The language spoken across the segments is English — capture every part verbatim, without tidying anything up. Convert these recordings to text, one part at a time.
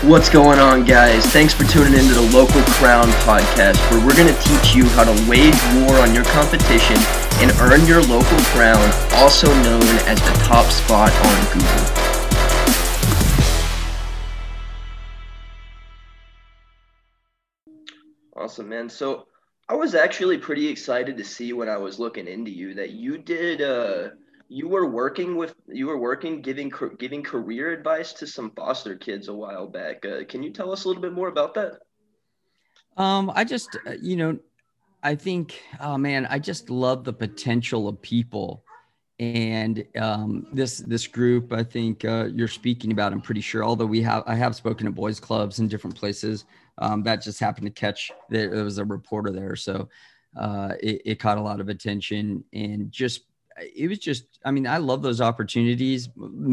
What's going on, guys? Thanks for tuning into the Local Crown podcast, where we're going to teach you how to wage war on your competition and earn your local crown, also known as the top spot on Google. Awesome, man. So I was actually pretty excited to see when I was looking into you that you did uh you were working with you were working giving ca- giving career advice to some foster kids a while back. Uh, can you tell us a little bit more about that? Um, I just, uh, you know, I think, oh man, I just love the potential of people. And um, this this group, I think uh, you're speaking about. I'm pretty sure. Although we have, I have spoken at boys' clubs in different places. Um, that just happened to catch. There, there was a reporter there, so uh, it, it caught a lot of attention. And just, it was just. I mean, I love those opportunities.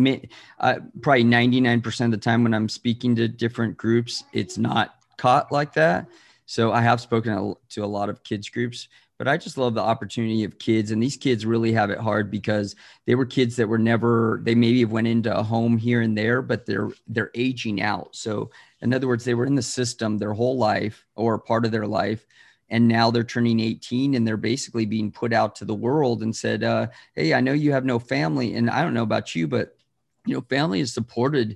Uh, probably ninety-nine percent of the time when I'm speaking to different groups, it's not caught like that. So I have spoken to a lot of kids groups, but I just love the opportunity of kids. And these kids really have it hard because they were kids that were never, they maybe have went into a home here and there, but they're, they're aging out. So in other words, they were in the system their whole life or part of their life. And now they're turning eighteen and they're basically being put out to the world and said, uh, hey, I know you have no family. And I don't know about you, but you know, family has supported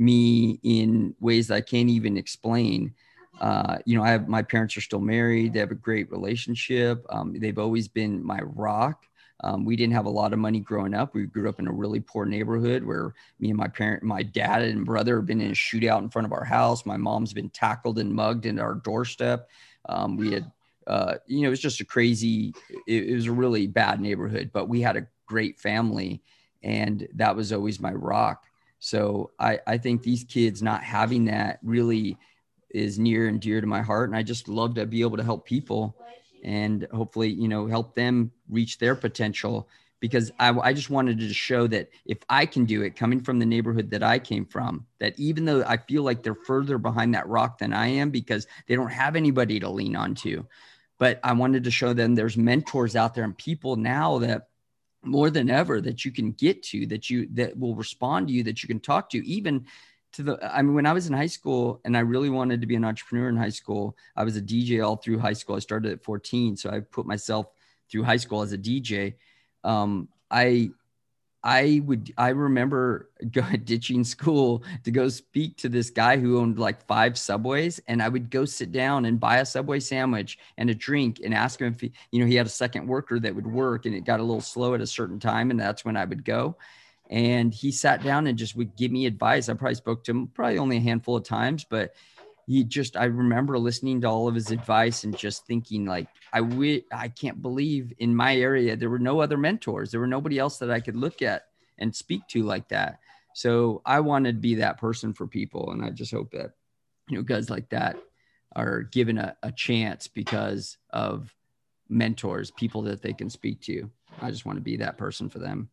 me in ways that I can't even explain. Uh, you know, I have, my parents are still married. They have a great relationship. Um, they've always been my rock. Um, we didn't have a lot of money growing up. We grew up in a really poor neighborhood where me and my parent, my dad and brother have been in a shootout in front of our house. My mom's been tackled and mugged in our doorstep. Um, we had, uh, you know, it was just a crazy, it, it was a really bad neighborhood, but we had a great family and that was always my rock. So I, I think these kids not having that really is near and dear to my heart. And I just love to be able to help people and hopefully, you know, help them reach their potential because I, I just wanted to show that if I can do it coming from the neighborhood that I came from, that even though I feel like they're further behind that rock than I am because they don't have anybody to lean onto, but I wanted to show them there's mentors out there and people now that more than ever that you can get to, that you, that will respond to you, that you can talk to, even to the, I mean, when I was in high school and I really wanted to be an entrepreneur in high school, I was a D J all through high school. I started at fourteen. So I put myself through high school as a D J. Um, I, I would, I remember go, ditching school to go speak to this guy who owned like five Subways. And I would go sit down and buy a Subway sandwich and a drink and ask him if he, you know, he had a second worker that would work and it got a little slow at a certain time. And that's when I would go. And he sat down and just would give me advice. I probably spoke to him probably only a handful of times, but he just, I remember listening to all of his advice and just thinking like, I wi- I can't believe in my area, there were no other mentors. There were nobody else that I could look at and speak to like that. So I wanted to be that person for people. And I just hope that, you know, guys like that are given a, a chance because of mentors, people that they can speak to. I just want to be that person for them.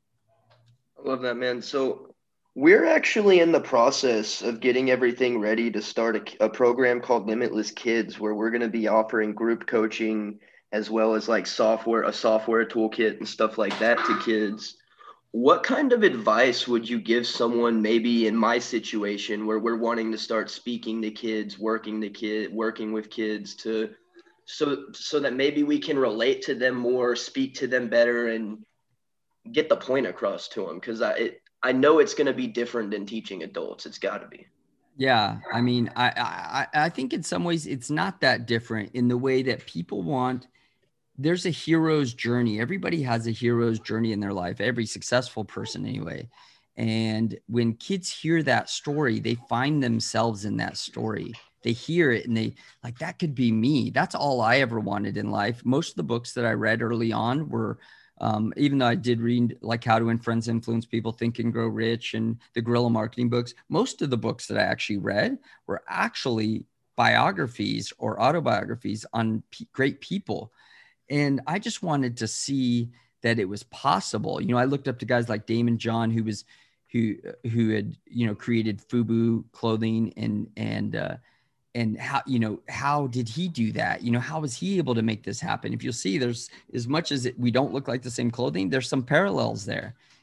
I love that, man. So we're actually in the process of getting everything ready to start a, a program called Limitless Kids, where we're going to be offering group coaching as well as like software, a software toolkit and stuff like that to kids. What kind of advice would you give someone maybe in my situation where we're wanting to start speaking to kids, working the kid, working with kids to so so that maybe we can relate to them more, speak to them better, and get the point across to them? Because I it, I know it's going to be different than teaching adults. It's got to be. Yeah, I mean, I, I I think in some ways it's not that different in the way that people want. There's a hero's journey. Everybody has a hero's journey in their life. Every successful person, anyway. And when kids hear that story, they find themselves in that story. They hear it and they like that could be me. That's all I ever wanted in life. Most of the books that I read early on were um, even though I did read like How to Win Friends, Influence People, Think and Grow Rich, and the Guerrilla Marketing books, most of the books that I actually read were actually biographies or autobiographies on p- great people. And I just wanted to see that it was possible. You know, I looked up to guys like Damon John, who was who who had you know created Fubu clothing and and uh, and how you know how did he do that, you know how was he able to make this happen? If you'll see, there's as much as it, we don't look like the same clothing, there's some parallels there.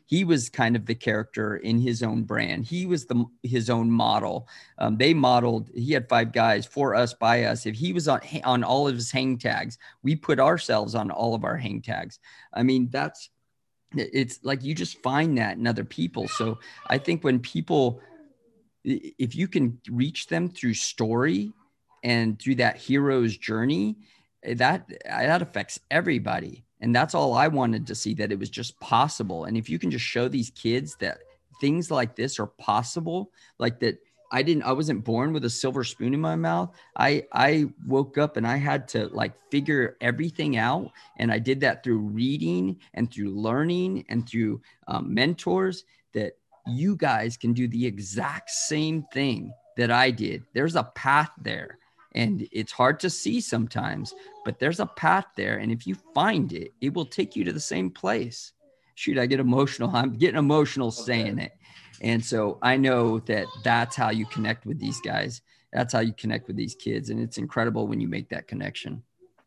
he was kind of the character in his own brand. He was the his own model. Um, they modeled. He had five guys for us, by us. If he was on on all of his hang tags, we put ourselves on all of our hang tags. I mean, that's it's like you just find that in other people. So I think when people, if you can reach them through story and through that hero's journey, that that affects everybody. And that's all I wanted to see, that it was just possible. And if you can just show these kids that things like this are possible, like that, I didn't, I wasn't born with a silver spoon in my mouth. I, I woke up and I had to like figure everything out. And I did that through reading and through learning and through um, mentors, that you guys can do the exact same thing that I did. There's a path there. And it's hard to see sometimes, but there's a path there. And if you find it, it will take you to the same place. Shoot, I get emotional. I'm getting emotional saying it. And so I know that that's how you connect with these guys. That's how you connect with these kids. And it's incredible when you make that connection.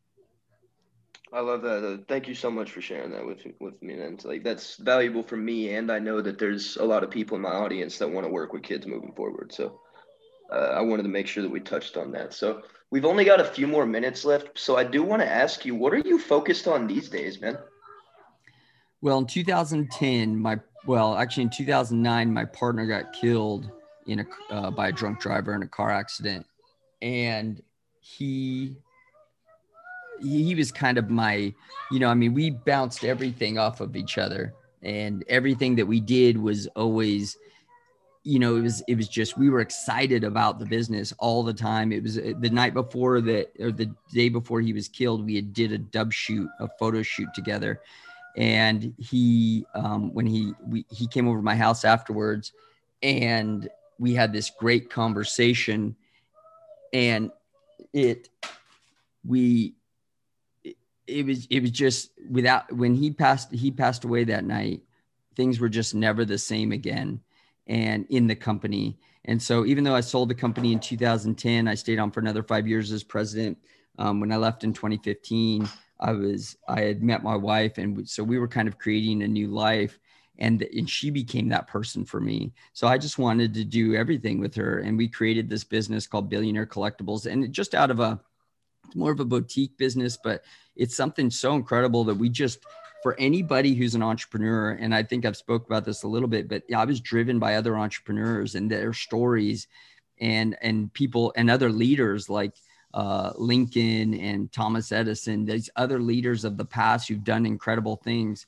I love that. Uh, thank you so much for sharing that with with me, man. It's like that's valuable for me, and I know that there's a lot of people in my audience that want to work with kids moving forward. So uh, I wanted to make sure that we touched on that. So we've only got a few more minutes left. So I do want to ask you, what are you focused on these days, man? Well, in two thousand ten, my, well, actually in two thousand nine, my partner got killed in a, uh, by a drunk driver in a car accident. And he, he was kind of my, you know, I mean, we bounced everything off of each other, and everything that we did was always, you know, it was, it was just, we were excited about the business all the time. It was the night before that, or the day before he was killed, we had did a dub shoot, a photo shoot together. And he, um, when he, we, he came over to my house afterwards, and we had this great conversation, and it, we, it, it was, it was just without, when he passed, he passed away that night, things were just never the same again. And in the company. And so even though I sold the company in two thousand ten, I stayed on for another five years as president. Um, when I left in twenty fifteen, I was, I had met my wife. And so we were kind of creating a new life, and, and she became that person for me. So I just wanted to do everything with her. And we created this business called Billionaire Collectibles, and just out of a, more of a boutique business, but it's something so incredible that we just, for anybody who's an entrepreneur, and I think I've spoke about this a little bit, but I was driven by other entrepreneurs and their stories, and, and people and other leaders like uh, Lincoln and Thomas Edison, these other leaders of the past who've done incredible things.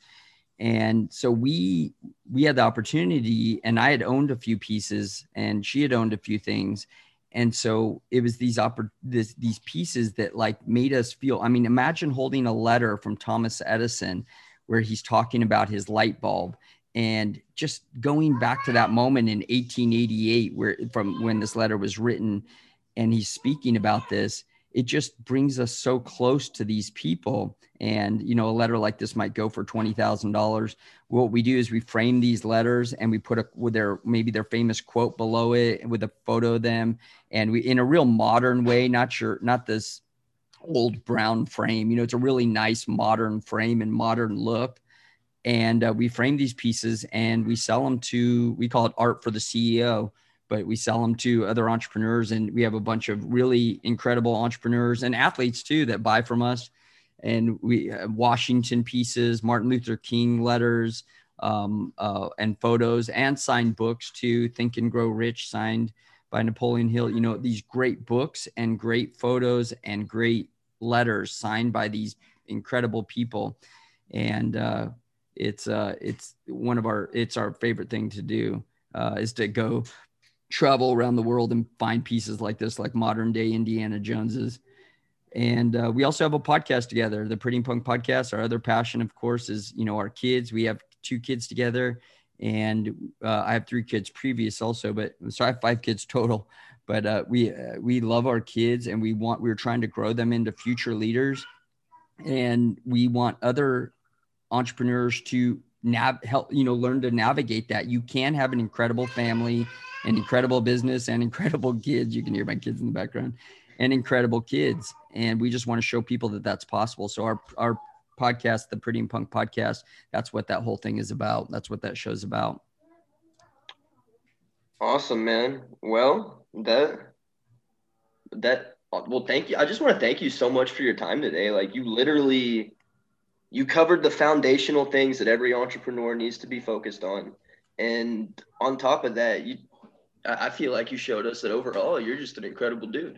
And so we, we had the opportunity, and I had owned a few pieces and she had owned a few things. And so it was these, oppor- this, these pieces that like made us feel, I mean, imagine holding a letter from Thomas Edison where he's talking about his light bulb, and just going back to that moment in eighteen eighty-eight, where from when this letter was written, and he's speaking about this, it just brings us so close to these people. And, you know, a letter like this might go for twenty thousand dollars. What we do is we frame these letters, and we put a, with their, maybe their famous quote below it with a photo of them. And we, in a real modern way, not your, not this old brown frame, you know, it's a really nice modern frame and modern look. And uh, we frame these pieces and we sell them to, we call it art for the C E O, but we sell them to other entrepreneurs. And we have a bunch of really incredible entrepreneurs and athletes too that buy from us. And we have Washington pieces, Martin Luther King letters, um, uh, and photos, and signed books too. Think and Grow Rich, signed by Napoleon Hill. You know, these great books and great photos and great letters signed by these incredible people. And uh, it's uh, it's one of our, it's our favorite thing to do, uh, is to go travel around the world and find pieces like this, like modern day Indiana Joneses. And uh, we also have a podcast together, the Pretty Punk Podcast. Our other passion, of course, is, you know, our kids. We have two kids together, and uh, I have three kids previous also, but so I have five kids total. But uh, we uh, we love our kids, and we want we're trying to grow them into future leaders, and we want other entrepreneurs to nav help you know learn to navigate that. You can have an incredible family, an incredible business, and incredible kids. You can hear my kids in the background. And incredible kids. And we just want to show people that that's possible. So our, our podcast, the Pretty and Punk podcast. That's what that whole thing is about. That's what that show's about. Awesome, man. Well, that, that, well, thank you. I just want to thank you so much for your time today. Like, you literally, you covered the foundational things that every entrepreneur needs to be focused on. And on top of that, you, I feel like you showed us that overall, you're just an incredible dude.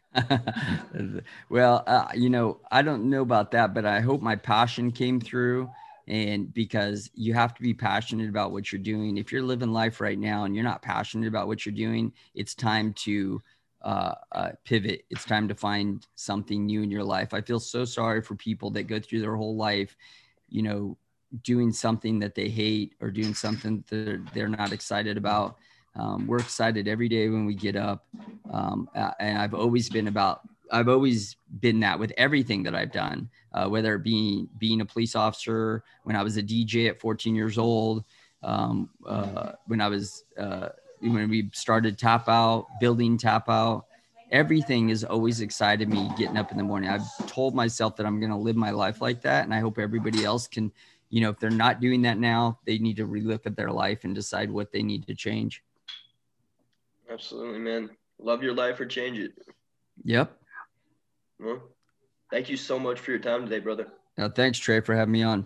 Well, uh, you know, I don't know about that, but I hope my passion came through. And because you have to be passionate about what you're doing. If you're living life right now and you're not passionate about what you're doing, it's time to uh, uh, pivot. It's time to find something new in your life. I feel so sorry for people that go through their whole life, you know, doing something that they hate or doing something that they're, they're not excited about. Um, we're excited every day when we get up. Um, and I've always been about, I've always been that with everything that I've done, uh, whether it be being a police officer, when I was a D J at fourteen years old, um, uh, when I was, uh, when we started Tap Out, building Tap Out, everything has always excited me getting up in the morning. I've told myself that I'm going to live my life like that. And I hope everybody else can, you know, if they're not doing that now, they need to relook at their life and decide what they need to change. Absolutely, man. Love your life or change it. Yep. Well, thank you so much for your time today, brother. Uh, thanks, Trey, for having me on.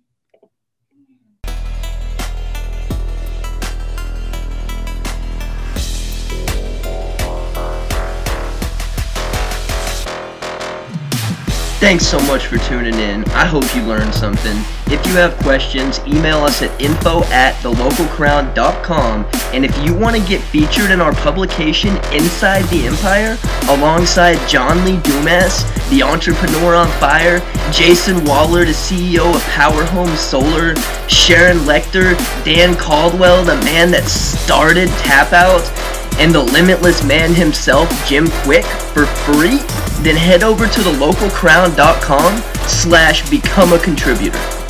Thanks so much for tuning in. I hope you learned something. If you have questions, email us at info at the local crown dot com. And if you want to get featured in our publication, Inside the Empire, alongside John Lee Dumas, the entrepreneur on fire, Jason Waller, the C E O of Power Home Solar, Sharon Lecter, Dan Caldwell, the man that started Tap Out, and the limitless man himself, Jim Quick, for free, then head over to the local crown dot com slash become a contributor.